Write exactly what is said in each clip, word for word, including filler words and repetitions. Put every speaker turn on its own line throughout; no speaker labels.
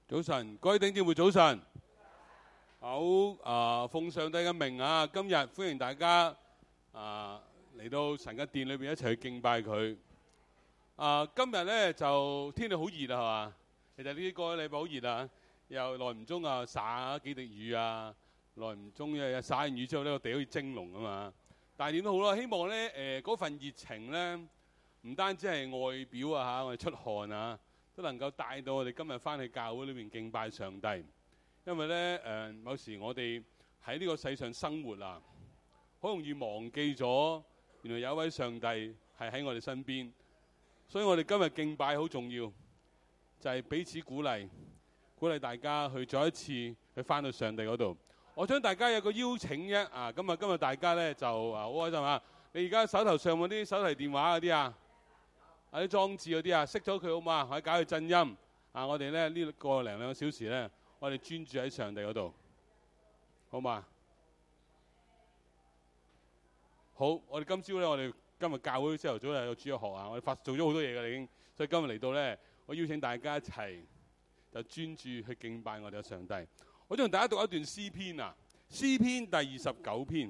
早晨，各位弟兄姊妹早晨。好啊，奉上帝嘅名啊，今日歡迎大家啊嚟到神嘅殿裏邊一齊去敬拜佢。啊，今日咧就天氣好熱啊，係嘛？其實呢個禮拜好熱啊，又耐唔中啊灑幾滴雨啊，耐唔中又灑完雨之後呢個地好似蒸籠啊嘛。但係點都好啦，希望咧誒嗰份熱情咧，唔單止係外表啊嚇，我哋出汗啊，都能夠帶到我哋今日翻去教會裏邊敬拜上帝。因為咧誒、呃，有時我哋喺呢個世上生活啊，好容易忘記咗原來有一位上帝係喺我哋身邊，所以我哋今日敬拜好重要，就係、是、彼此鼓勵，鼓勵大家去再一次去翻到上帝嗰度。我想大家有個邀請啫啊！今日今日大家咧就啊好開心啊！你而家手頭上嗰啲手提電話嗰啲啊，啊啲裝置嗰啲啊，熄咗佢好嘛？可以搞佢震音啊！我哋咧呢、這個零兩個小時咧，我哋專注喺上帝嗰度，好嘛？好，我哋今朝咧，我哋今日教會朝頭早咧有主日學啊，我哋發做咗好多嘢㗎啦已經，所以今日嚟到咧，我邀請大家一齊就專注去敬拜我哋嘅上帝。我想同大家讀一段詩篇啊，詩篇第二十九篇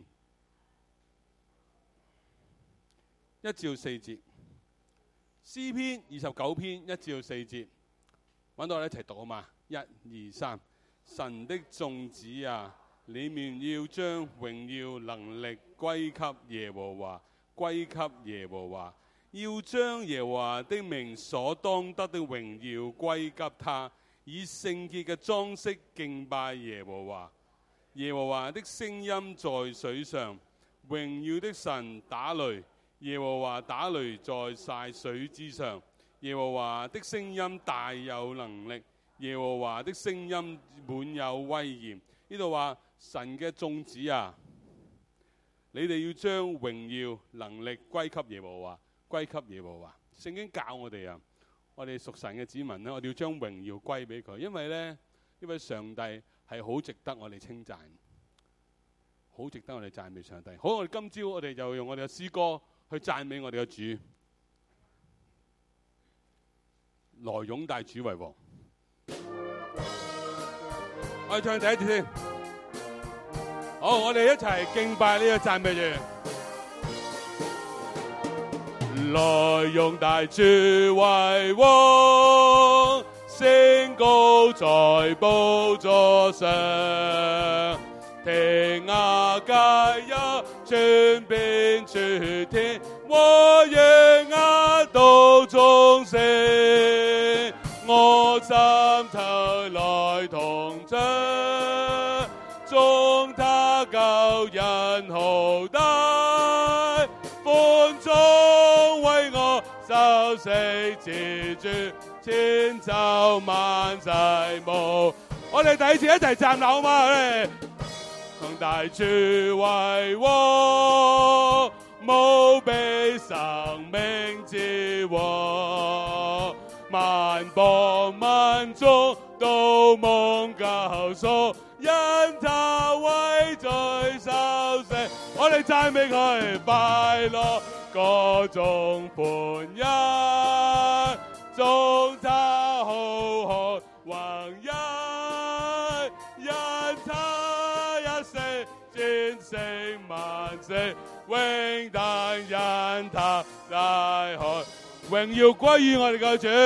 一至到四節。詩篇二十九篇一至到四節，揾到我哋一齊讀好嘛？一、二、三。神的眾子啊，你們要將榮耀能力歸給耶和華，歸給耶和華，要將耶和華的名所當得的榮耀歸給他。以聖潔嘅裝飾敬拜耶和華。耶和華的聲音在水上，榮耀的神打雷。耶和華打雷在曬水之上。耶和華的聲音大有能力。耶和華的聲音滿有威嚴。呢度話神嘅眾子啊，你哋要將榮耀能力歸給耶和華，歸給耶和華。聖經教我哋啊，我哋屬神嘅子民咧，我哋要將榮耀歸俾佢，因為咧呢位上帝係好值得我哋稱讚，好值得我哋讚美上帝。好，我哋今朝我哋就用我哋嘅詩歌去讚美我哋嘅主，來擁戴主為王。我哋唱第一節先。好，我哋一齊敬拜呢個讚美主。來擁戴主為王，升高在寶座上，聽亞皆有傳遍諸天，和應亞都眾聲，我心頭來同唱，頌他救恩浩大，歡頌為我受死之主，千秋萬世無。我哋第一次一齊站立好嘛？同大主為王，無比生命之王，萬邦萬族都蒙救贖，因他為罪受死。我哋讚美佢，快樂歌頌歡欣，頌他浩浩宏恩，因他一生戰勝萬世，永等因他大海。榮耀歸於我哋嘅主，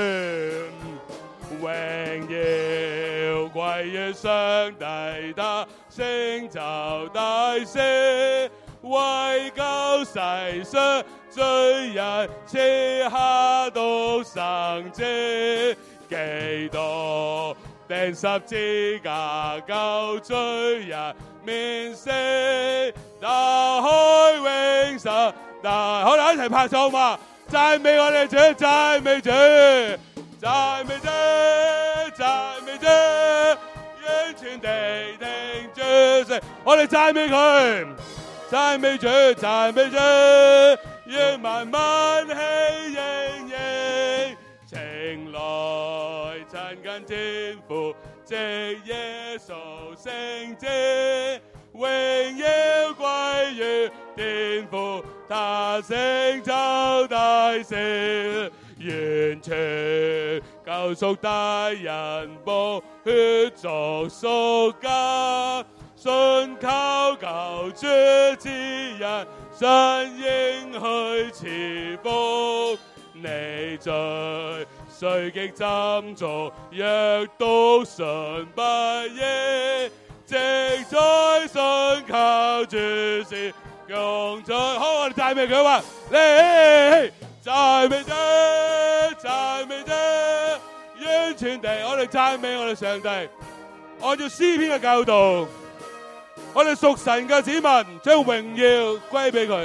榮耀歸於上帝，他成就大事，為救世上罪人，賜下獨生子，基督釘十字架救罪人免死，打開永生大。好啦，一齊拍手嘛！讚美我哋主，讚美主，讚美主，讚美主，完全地聽主聲。我哋讚美佢，讚美主，讚美主，願萬民喜盈盈，情來親近天父，藉耶穌聖子，榮耀歸於天父，他成就大事，完全救救贖大人寶血作贖價，信靠救主之人，神應許賜福。你罪雖極斟酌，若篤信不疑，即在信靠主時共在。好，我哋讚美佢話，你讚美主，讚美主，完全地，我哋讚美我哋上帝。按照詩篇嘅教導，我哋屬神嘅子民將榮耀歸俾佢。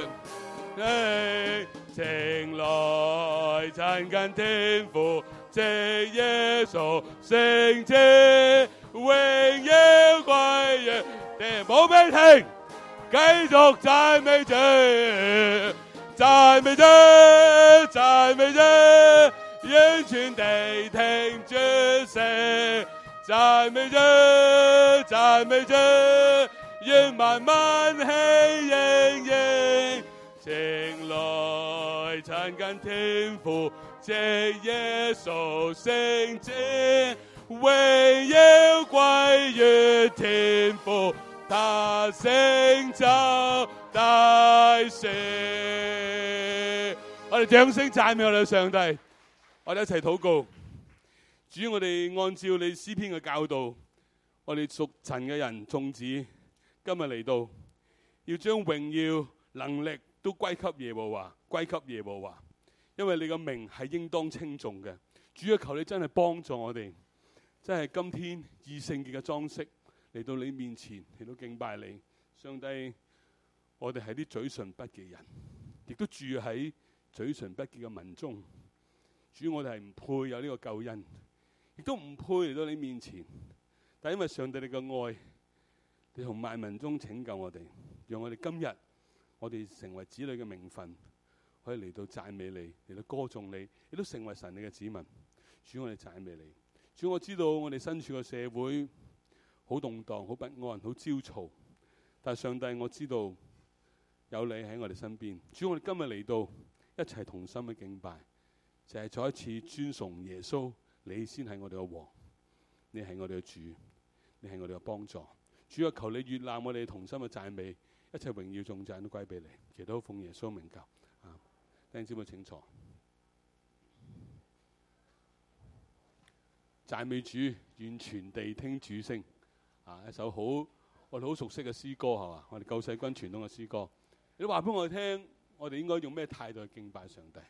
情來親近天父，藉耶穌聖子，榮耀歸於天父。冇俾停，繼續讚美主，讚美主，讚美主，完全地聽主聲，讚美主，讚美主，願萬民喜盈盈。情來親近天父，藉耶穌聖子，榮耀歸於天父，他成就大事。我哋掌聲讚美我哋上帝，我哋一齊禱告。主，我哋按照你詩篇嘅教導，我哋屬神嘅人眾子今日嚟到，要將榮耀能力都歸給耶和華，歸給耶和華，因為你個名係應當稱頌嘅。主啊，求你真係幫助我哋，真係今天以聖潔嘅裝飾嚟到你面前，嚟到敬拜你。上帝，我哋係啲嘴唇不潔嘅人，亦都住喺嘴唇不潔嘅民中。主，我哋係唔配有呢個救恩，亦都唔配嚟到你面前。但因為上帝你嘅愛，你從萬民中拯救我哋，讓我哋今日我哋成為子女嘅名分，可以嚟到讚美你，嚟到歌頌你，亦都成為神你嘅子民。主，我哋讚美你。主，我知道我哋身處嘅社會好動盪、好不安、好焦躁，但係上帝，我知道有你喺我哋身邊。主，我哋今日嚟到一齊同心嘅敬拜，就係、是、再一次尊崇耶穌，你先係我哋嘅王，你係我哋嘅主，你係我哋嘅幫助。主啊，求你悅納我哋同心嘅讚美，一切榮耀頌讚都歸俾你。祈禱奉耶穌名求。啊，弟兄姊妹請坐。讚美主，完全地聽主聲。啊，一首好我哋好熟悉嘅詩歌係嘛？我哋救世軍傳統嘅詩歌。你話俾我哋聽，我哋應該用咩態度去敬拜上帝？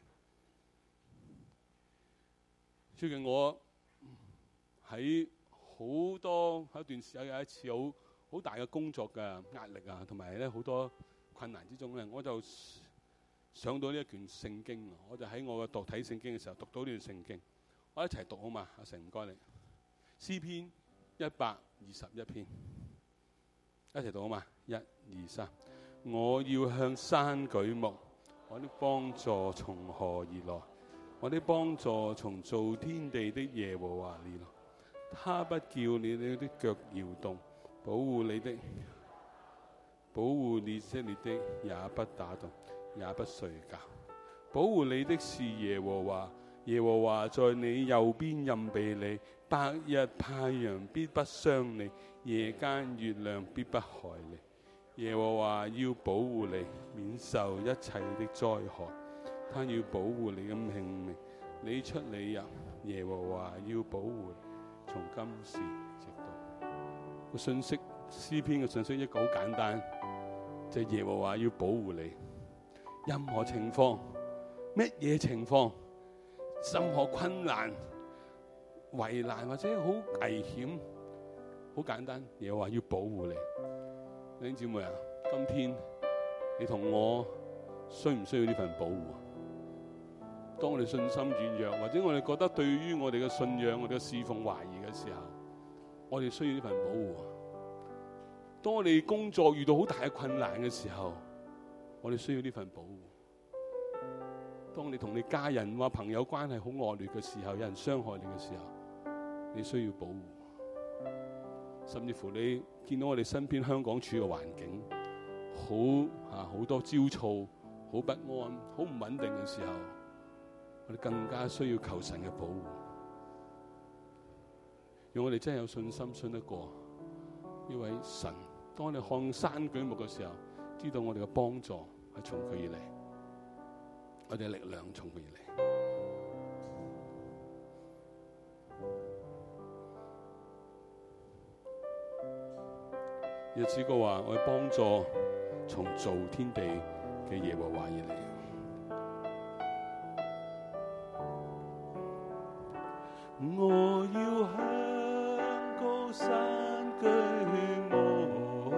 最近我喺好多喺一段時間有一次好好大嘅工作嘅壓力啊，同埋咧好多困難之中咧，我就上到呢一卷聖經，我就喺我嘅讀睇聖經嘅時候讀到呢段聖經，我一齊讀好嘛？阿成唔該你，詩篇一百二十一篇，一齊讀好嘛？一二三，我要向山舉目，我的幫助從何而來？我的幫助從造天地的耶和華而來。他不叫你的腳搖動，保護你的，保護以色列的也不打盹，也不睡覺。保護你的是耶和華，耶和華在你右邊蔭庇你，白日太陽必不傷你，夜間月亮必不害你。耶和華要保護你，免受一切的災害。他要保護你嘅性命，你出你入，耶和華要保護你，從今時直到。個信息，詩篇嘅信息一個好簡單，就係耶和華要保護你，任何情況，乜嘢情況，任何困難、危難或者好危險，好簡單，耶和華要保護你。弟兄姊妹啊，今天你同我需唔需要呢份保護？當我哋信心軟弱，或者我哋覺得對於我哋嘅信仰、我哋嘅侍奉懷疑嘅時候，我哋需要呢份保護。當我哋工作遇到好大嘅困難嘅時候，我哋需要呢份保護。當你同你家人或朋友關係好惡劣嘅時候，有人傷害你嘅時候，你需要保護。甚至乎你見到我哋身邊香港處嘅環境好啊，好多焦躁、好不安、好唔穩定嘅時候，我哋更加需要求神嘅保護。 讓我哋真係有信心信得過呢位神。當我哋看山舉目嘅時候，知道我哋嘅幫助係從佢而嚟，我哋嘅力量從佢而嚟。日子過話，我嘅幫助從造天地嘅耶和華而嚟。我要向高山舉目，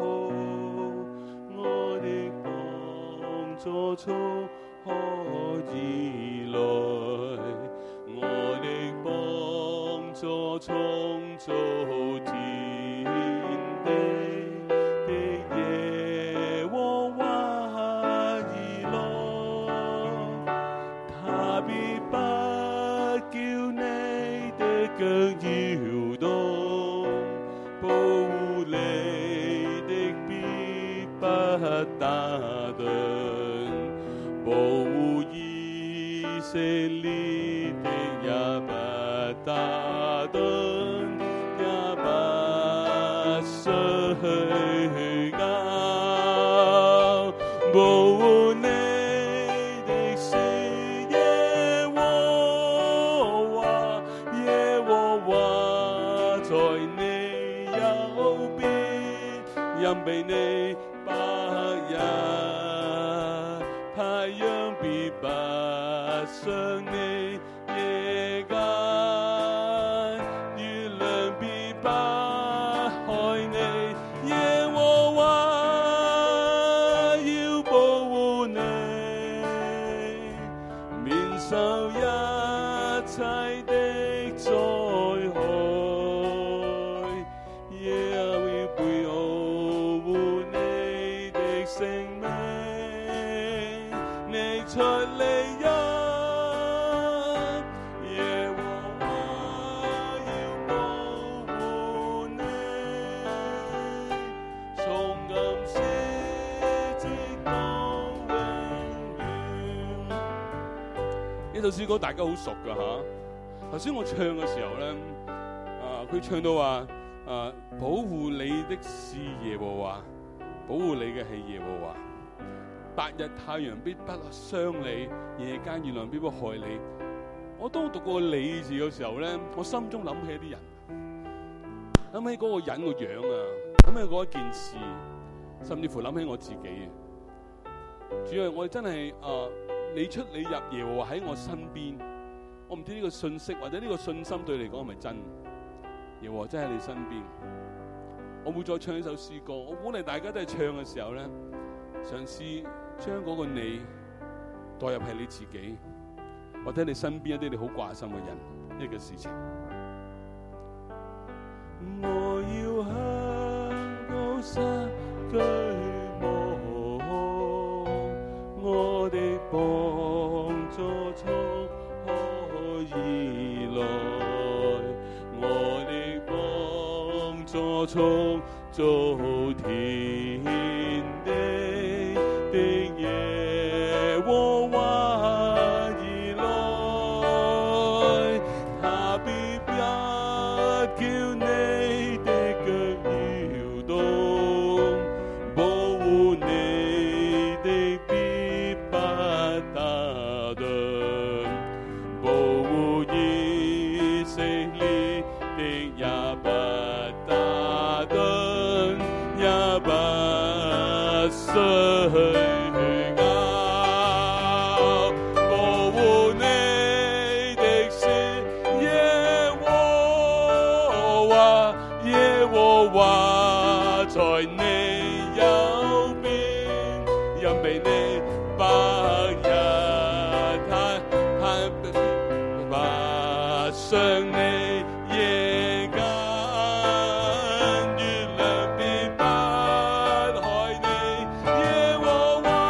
我的幫助從何而來？我的幫助從造天地腳搖動，保護你的必不打盹，保護以色列的也不打盹，也不睡覺，保護你的是耶和華，耶和華在你右邊，蔭庇你白日，太陽必不傷你夜間，月亮必不害你，耶和華要保護你，免受一切的災害，耶和華要保護你的性命，你出離入，耶和華要保護你，從今時直到永遠。呢首詩歌大家好熟噶吓，頭先我唱嘅時候咧，啊佢唱到話，啊保護你的是耶和華，保護你嘅係耶和華，白日太陽必不傷你，夜間月亮必不害你。我當讀過你字嘅時候咧，我心中諗起一啲人，諗起嗰個人個樣啊，諗起嗰一件事，甚至乎諗起我自己。主要我哋真係啊，你出你入，耶和華喺我身邊。我唔知呢個信息或者呢個信心對你嚟講係咪真？耶和華真喺你身邊。我會再唱呢首詩歌，我鼓勵大家都係唱嘅時候咧，嘗試將嗰個你代入係你自己，或者你身邊一啲你好掛心嘅人，呢個事情。我要向高山舉目，我的幫助從何而來？我的幫助從造天地的耶和華而來，他必不叫你的腳搖動，保護你的必不打盹，保護以色列的也不打盹，也不睡覺，保護你的是耶和華，耶和華在你右邊，蔭庇你白日太太不傷你夜間，月亮必不害你，耶和華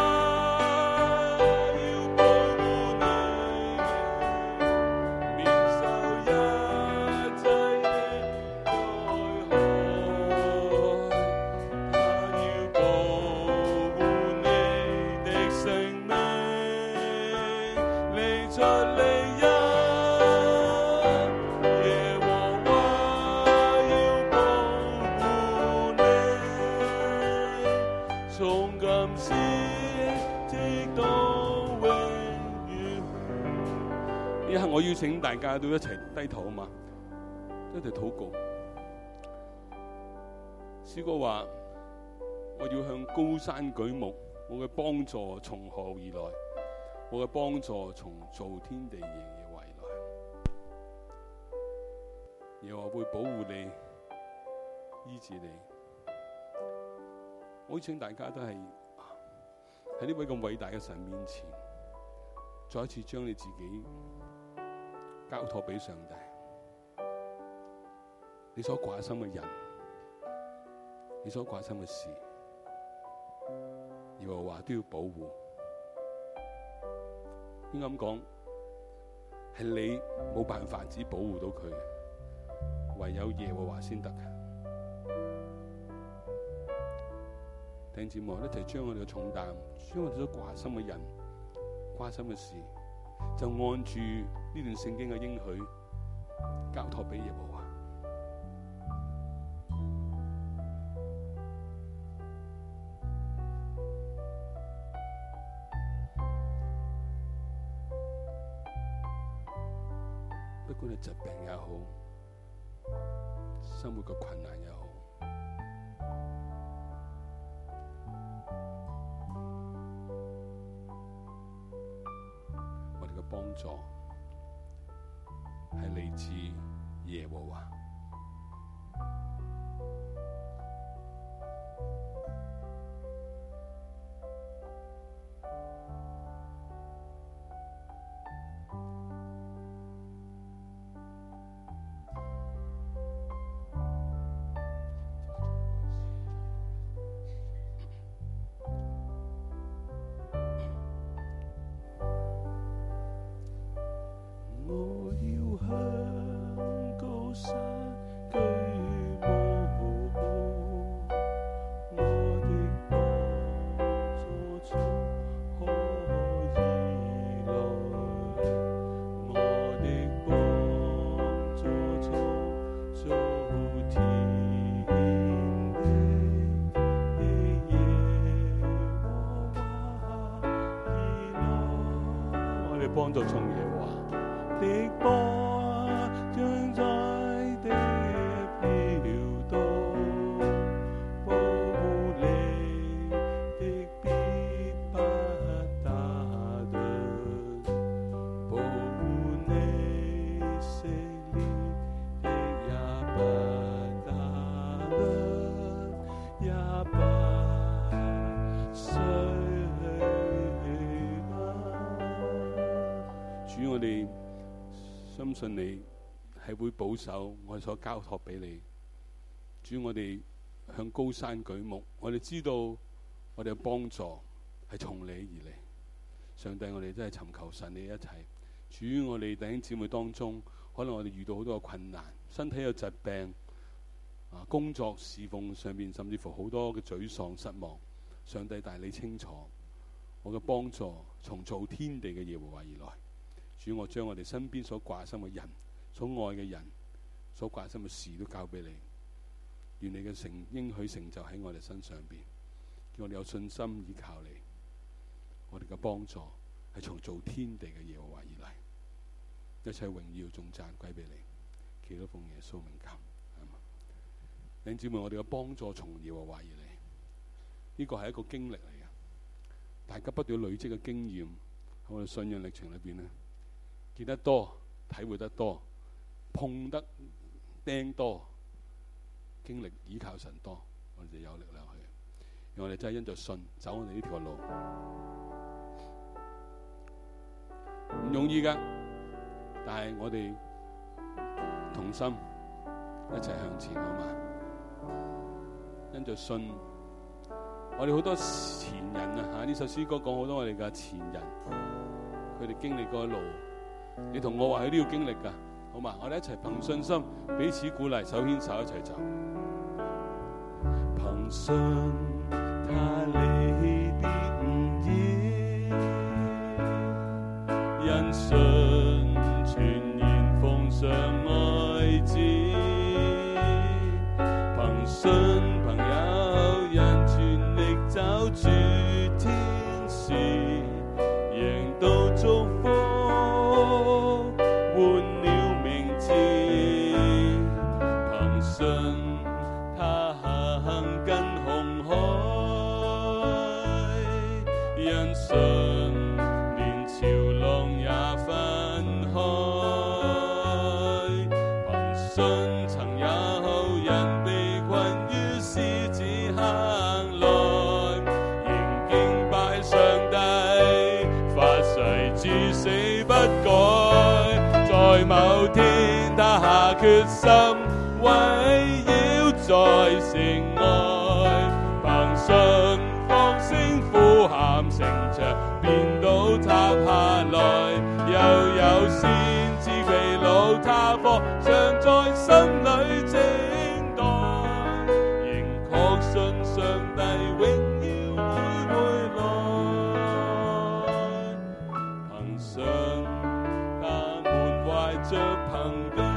要保護你，免受一切的災害，他我邀請大家都一齊低頭啊嘛，一齊禱告。詩歌話：我要向高山舉目，我嘅幫助從何而來？我嘅幫助從造天地嘅耶和華而來。耶和華會保護你、醫治你。我邀請大家都係喺呢位咁偉大嘅神面前，再一次將你自己交託俾上帝。你所掛心嘅人，你所掛心嘅事，耶和華都要保護。應該咁講，係你冇辦法只保護到佢，唯有耶和華先得嘅。弟兄姊妹，一齊將我哋嘅重擔，將我哋所掛心嘅人、掛心嘅事，就按住呢段聖經嘅應許，交託俾耶和華。不管係疾病也好，生活嘅困難也好，我哋嘅幫助係嚟自耶和華。幫助從耶和華的波將在地飄動，保護你的必不打盹，保護你色列的也不打盹，也不衰。主，我哋相信你係會保守我哋所交託俾你。主，我哋向高山舉目，我哋知道我哋嘅幫助係從你而嚟。上帝，我哋真係尋求神你一齊。主，我哋弟兄姊妹當中，可能我哋遇到好多嘅困難，身體有疾病，啊，工作侍奉上面甚至乎好多嘅沮喪失望。上帝，但係你清楚，我嘅幫助從造天地嘅耶和華而來。主，我將我哋身邊所掛心嘅人、所愛嘅人、所掛心嘅事都交俾你。願你嘅成應許成就喺我哋身上邊，叫我哋有信心依靠你。我哋嘅幫助係從造天地嘅耶和華而嚟，一切榮耀頌讚歸俾你。祈禱奉耶穌名求，弟兄姊妹，我哋嘅幫助從耶和華而嚟，呢個係一個經歷嚟嘅。大家不斷累積嘅經驗喺我哋信仰歷程裏邊咧，見得多，體會得多，碰得釘多，經歷倚靠神多，我哋就有力量去。讓我哋真係因着信走我哋呢條路，唔容易噶，但係我哋同心一齊向前，好嘛？因着信，我哋好多前人啊，吓，呢首詩歌講好多我哋嘅前人，佢哋經歷過路。你同我話佢都要經歷噶，好嘛？我哋一齊憑信心彼此鼓勵，手牽手一齊走。憑信他離別午夜，因信全然奉上愛子，憑信朋友人全力找住天使，贏到祝福。 信他行跟紅海，因信連潮浪也分開，憑信曾有人被困於獅子坑內，仍敬拜上帝，發誓至死不改，在某天他下決心圍繞在城外，憑信放聲呼喊，城牆變倒塌下來，又有先知被擄他方，常在心裏靜待，仍確信上帝榮耀會回來，憑信他們懷着憑據，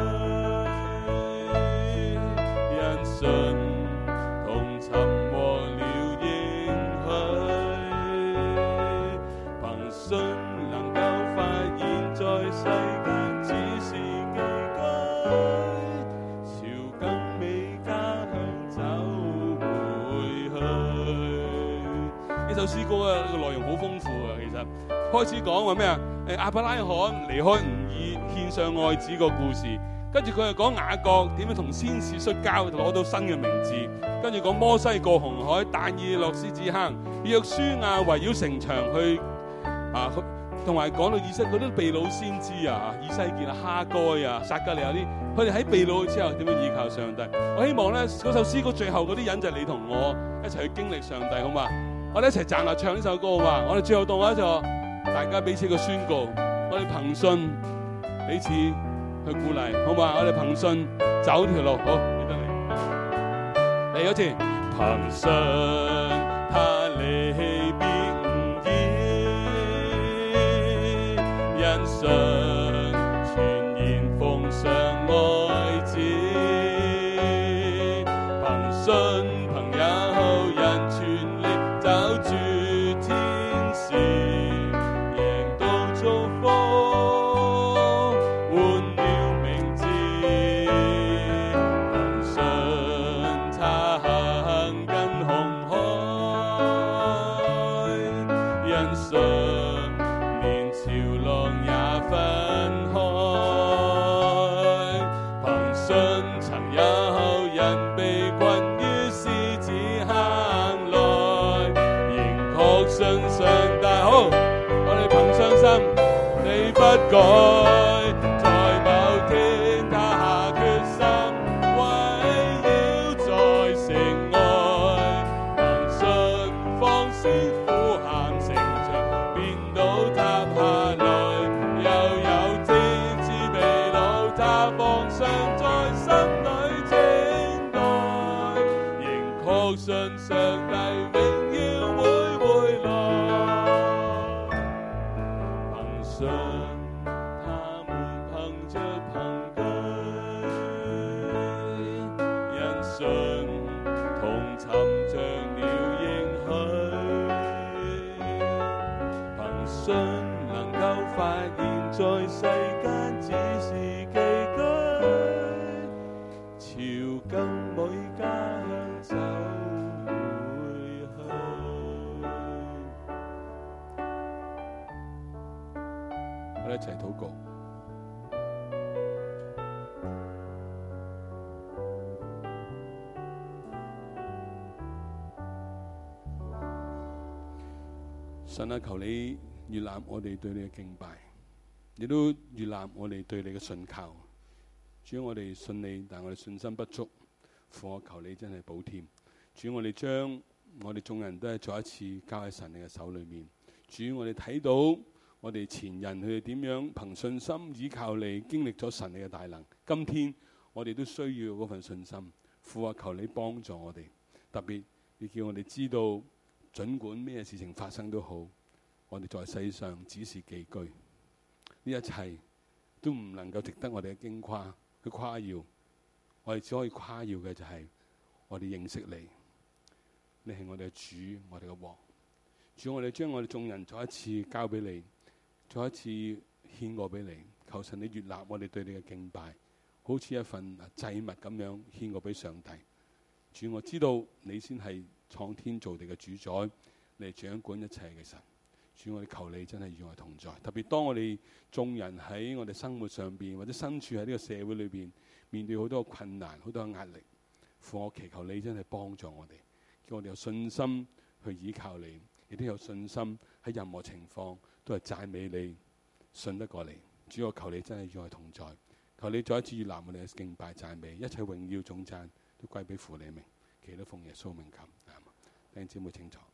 因信同尋獲了應許，憑信能夠發現在世間只是寄居，朝更美家鄉走回去。呢首詩歌嘅個內容好豐富啊！其實開始講話咩啊？誒亞伯拉罕離開吾珥獻上愛子個故事，跟住佢又講雅各點樣同先使摔跤攞到新嘅名字，跟住講摩西過紅海，但以理落獅子坑，約書亞圍繞城牆去啊，同埋講到以色列嗰啲被擄先知啊，以西結啊、哈該啊、撒迦利亞啲，佢哋喺被擄之後點樣依靠上帝？我希望咧嗰首詩歌最後嗰啲人就係你同我一齊去經歷上帝，好嘛？我哋一齊站立唱呢首歌，好嘛？我哋最後到一座，大家彼此嘅宣告，我哋憑信彼此去鼓勵，好嘛？我哋憑信走條路，好，記得你嚟嗰次，憑信他離別吾珥，因信全然奉上愛子，憑信朋友人全力找住天使，贏到祝福，換了名字，憑信他行跟紅海，因信連潮浪也分開，憑信曾有人被困於獅子坑內，仍確信上帝。好，我哋憑信心，你不改，在某天他下決心圍繞在城外，憑信放聲呼喊，城牆變倒塌下來，又有天使被擄他方，常在心裏靜待，仍確信上帝榮耀會回來，憑信他們憑着憑據，因信同尋着了應許，憑信能夠發現在世間只是寄居，朝更美家鄉走回去。我哋一齊禱告。神啊，求你悅納我哋對你嘅敬拜，亦都悅納我哋對你嘅信靠。主，我哋信你，但我哋信心不足，父，我求你真係補添。主，我哋將我哋眾人都係再一次交喺神你嘅手裏面。主，我哋睇到我哋前人佢哋點樣憑信心依靠你，經歷咗神你嘅大能。今天我哋都需要嗰份信心。父啊，求你幫助我哋，特別你叫我哋知道，儘管咩事情發生都好，我哋在世上只是寄居，呢一切都唔能夠值得我哋嘅矜誇去誇耀。我哋只可以誇耀嘅就係我哋認識你，你係我哋嘅主，我哋嘅王。主，我哋將我哋眾人再一次交俾你，再一次獻過俾你。求神你悅納我哋對你嘅敬拜， 好似一份祭物咁樣獻過俾上帝。主，我知道你先係創天造地嘅主宰，你係掌管一切嘅神。主，我哋求你真係與我同在，特別當我哋眾人喺我哋生活上邊，或者身處喺呢個社會裏邊，面對好多困難、好多壓力，父，我祈求你真係幫助我哋，叫我哋有信心去依靠你，亦都有信心喺任何情況都係讚美你，信得過你。主，我求你真係與我同在，求你再一次悅納我哋嘅敬拜讚美，一切榮耀頌讚都歸俾父你名，祈禱奉耶穌名求。弟兄姊妹請坐。